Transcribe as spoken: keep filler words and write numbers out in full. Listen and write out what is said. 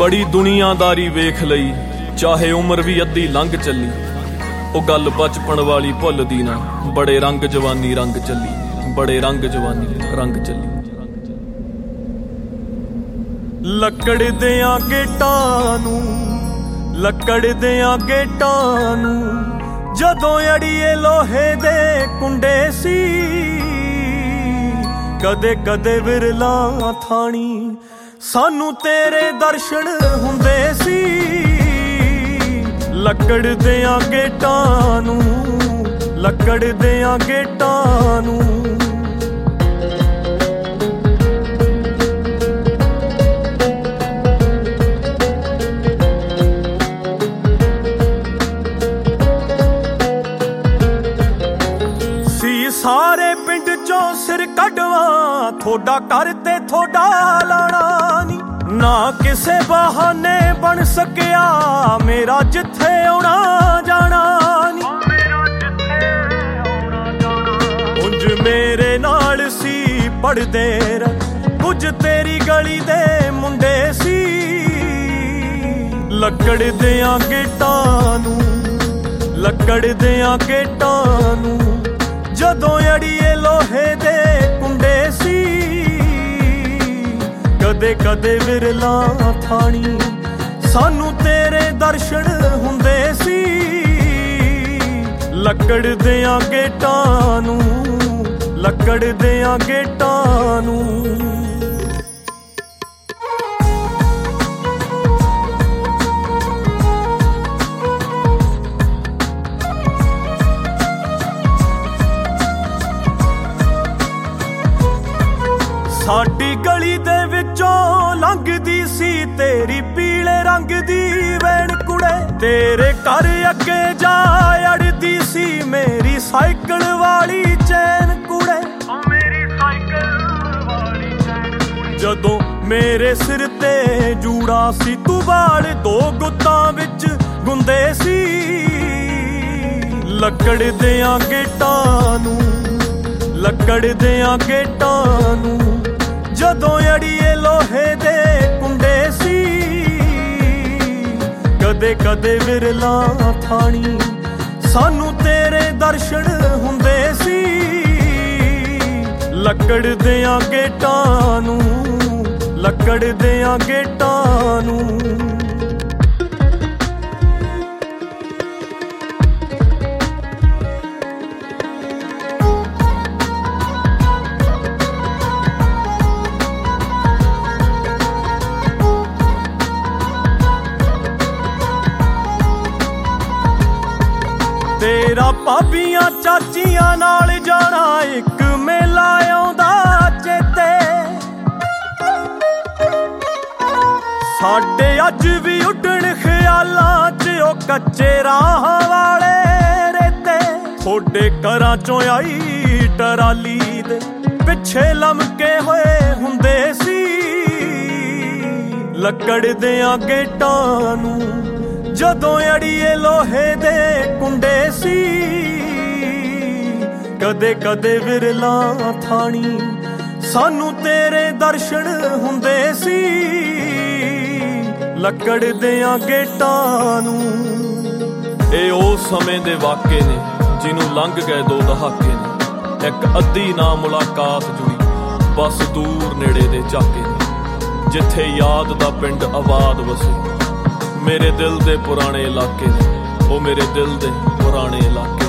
बड़ी दुनियादारी वेख लई, चाहे उम्र भी अद्धी लंघ चली। ओ गल बचपन वाली भुलदी ना, बड़े रंग जवानी रंग चली, बड़े रंग जवानी रंग चली। ਲੱਕੜ ਦਿਆਂ ਗੇਟਾਂ ਨੂੰ, ਲੱਕੜ ਦਿਆਂ ਗੇਟਾਂ ਨੂੰ, ਜਦੋਂ ਅੜੀਏ ਲੋਹੇ ਦੇ ਕੁੰਡੇ ਸੀ। ਕਦੇ ਕਦੇ ਵਿਰਲਾ ਥਾਣੀ ਸਾਨੂੰ ਤੇਰੇ ਦਰਸ਼ਨ ਹੁੰਦੇ ਸੀ। ਲੱਕੜ ਦਿਆਂ ਗੇਟਾਂ ਨੂੰ, ਲੱਕੜ ਦਿਆਂ ਗੇਟਾਂ ਨੂੰ। ਸਾਰੇ ਪਿੰਡ ਚੋਂ ਸਿਰ ਕੱਢਵਾਂ, ਥੋੜਾ ਕਰ ਤੇ ਥੋੜਾ ਲਾਣਾ ਨੀ। ਨਾ ਕਿਸੇ ਬਹਾਨੇ ਬਣ ਸਕਿਆ ਮੇਰਾ ਜਿੱਥੇ ਆਉਣਾ ਜਾਣਾ ਨੀ। ਉਂਝ ਮੇਰੇ ਨਾਲ ਸੀ ਪੜਦੇ ਕੁਝ ਤੇਰੀ ਗਲੀ ਦੇ ਮੁੰਡੇ ਸੀ। ਲੱਕੜ ਦਿਆਂ ਗੇਟਾਂ ਨੂੰ, ਲੱਕੜ ਦਿਆਂ ਗੇਟਾਂ ਨੂੰ, ਜਦੋਂ ਅੜੀਏ ਲੋਹੇ ਦੇ ਕੁੰਡੇ ਸੀ। ਕਦੇ ਕਦੇ ਵਿਰਲਾ ਥਾਣੀ ਸਾਨੂੰ ਤੇਰੇ ਦਰਸ਼ਨ ਹੁੰਦੇ ਸੀ। ਲੱਕੜ ਦਿਆਂ ਗੇਟਾਂ ਨੂੰ, ਲੱਕੜ ਦਿਆਂ ਗੇਟਾਂ ਨੂੰ। ਸਾਡੀ ਗਲੀ ਦੇ ਵਿੱਚੋਂ ਲੰਘਦੀ ਸੀ ਤੇਰੀ ਪੀਲੇ ਰੰਗ ਦੀ ਵੈਣ ਕੁੜੇ। ਤੇਰੇ ਘਰ ਅੱਗੇ ਜਾ ਅੜਦੀ ਸੀ ਮੇਰੀ ਸਾਈਕਲ ਵਾਲੀ ਚੈਨ ਕੁੜੇ। ਮੇਰੀ ਸਾਈਕਲ ਵਾਲੀ ਚੈਨ। ਜਦੋਂ ਮੇਰੇ ਸਿਰ ਤੇ ਜੂੜਾ ਸੀ ਤੂੰ ਵਾਲ ਦੋ ਗੁੱਤਾਂ ਵਿੱਚ ਗੁੰਦੇ ਸੀ। ਲੱਕੜ ਦਿਆਂ ਗੇਟਾਂ ਨੂੰ, ਲੱਕੜ ਦਿਆਂ ਗੇਟਾਂ ਨੂੰ, ਜਦੋਂ ਅੜੀਏ ਲੋਹੇ ਦੇ ਕੁੰਡੇ ਸੀ। ਕਦੇ ਕਦੇ ਵਿਰਲਾ ਥਾਣੀ ਸਾਨੂੰ ਤੇਰੇ ਦਰਸ਼ਨ ਹੁੰਦੇ ਸੀ। ਲੱਕੜ ਦਿਆਂ ਗੇਟਾਂ ਨੂੰ, ਲੱਕੜ ਦਿਆਂ ਗੇਟਾਂ ਨੂੰ। ਤੇਰਾ ਭਾਬੀਆਂ ਚਾਚੀਆਂ ਨਾਲ ਜਾਣਾ ਇੱਕ ਮੇਲਾ ਆਉਂਦਾ ਚੇਤੇ। ਸਾਡੇ ਅੱਜ ਵੀ ਉੱਡਣ ਖਿਆਲਾਂ ਚ ਉਹ ਕੱਚੇ ਰਾਹਾਂ ਵਾਲੇ ਰੇਤੇ। ਥੋੜੇ ਘਰਾਂ ਚੋਂ ਆਈ ਟਰਾਲੀ ਦੇ ਪਿੱਛੇ ਲਮਕੇ ਹੋਏ ਹੁੰਦੇ ਸੀ। ਲੱਕੜ ਦਿਆਂ ਗੇਟਾਂ ਨੂੰ, ਜਦੋਂ ਅੜੀਏ ਲੋਹੇ ਦੇ ਕੁੰਡੇ ਸੀ। ਕਦੇ ਕਦੇ ਵਿਰਲਾ ਥਾਣੀ ਸਾਨੂੰ ਤੇਰੇ ਦਰਸ਼ਨ ਹੁੰਦੇ ਸੀ। ਲੱਕੜ ਦਿਆਂ ਗੇਟਾਂ ਨੂੰ। ਇਹ ਉਹ ਸਮੇਂ ਦੇ ਵਾਕੇ ਨੇ ਜਿਹਨੂੰ ਲੰਘ ਗਏ ਦੋ ਦਹਾਕੇ ਨੇ। ਇੱਕ ਅੱਧੀ ਨਾ ਮੁਲਾਕਾਤ ਜੁੜੀ ਬਸ ਦੂਰ ਨੇੜੇ ਦੇ ਝਾਕੇ ਨੇ। ਜਿੱਥੇ ਯਾਦ ਦਾ ਪਿੰਡ ਆਬਾਦ ਵਸੇ ਮੇਰੇ ਦਿਲ ਦੇ ਪੁਰਾਣੇ ਇਲਾਕੇ ਨੇ, ਉਹ ਮੇਰੇ ਦਿਲ ਦੇ ਪੁਰਾਣੇ ਇਲਾਕੇ।